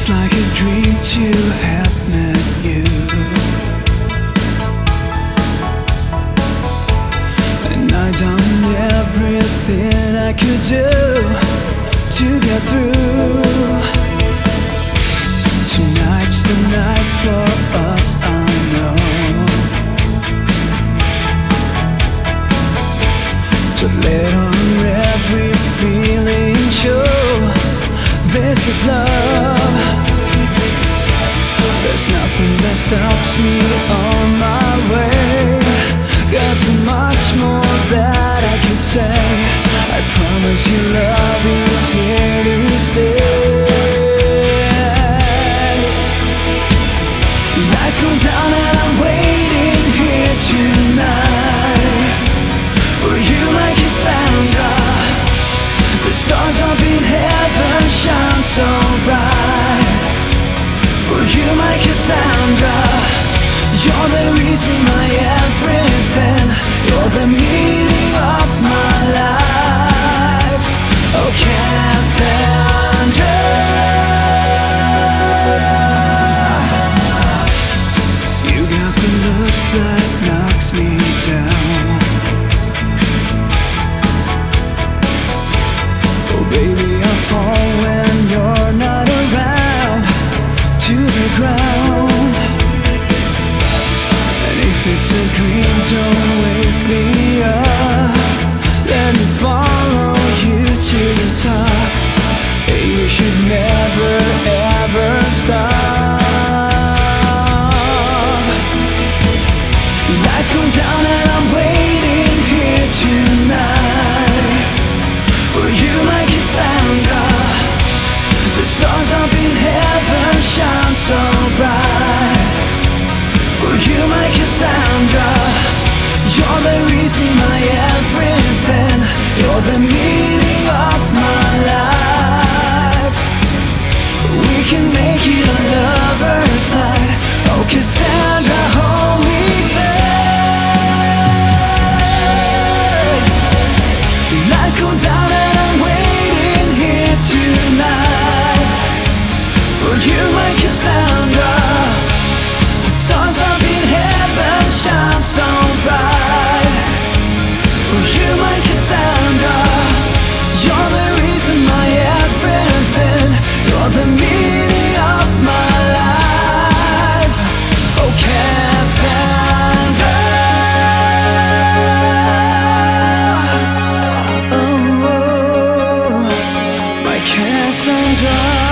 It's like a dream to have met you, and I've done everything I could do to get through. Tonight's the night for us, I know. To let on every feeling show, this is love. There's nothing that stops me on my way. Got so much more that I could say. I promise you love is here to stay. Lights go down and I'm waiting here tonight for you, my Cassandra. The stars up in heaven shine so bright for you, my Cassandra. You're the reason, my everything. You're the meaning of my life. Oh, Cassandra. You got the look that knocks me down. Oh baby, I fall when you're not around, to the ground. And if it's a dream, don't wake me up. Let me follow you to the top. Hey, you should never ever stop. Lights go down and I'm waiting here tonight for you, my Cassandra. The stars up in heaven shine so bright for you, my Cassandra. You're the reason, my everything. You're the meaning of my life. We can make it a lover's night. Oh, Cassandra, hold me tight. Lights go down and I'm waiting here tonight for you, my Cassandra. The stars up in heaven shine so bright for you, my Cassandra. You're the reason, my everything. You're the meaning of my life. Oh, Cassandra. Oh, my Cassandra.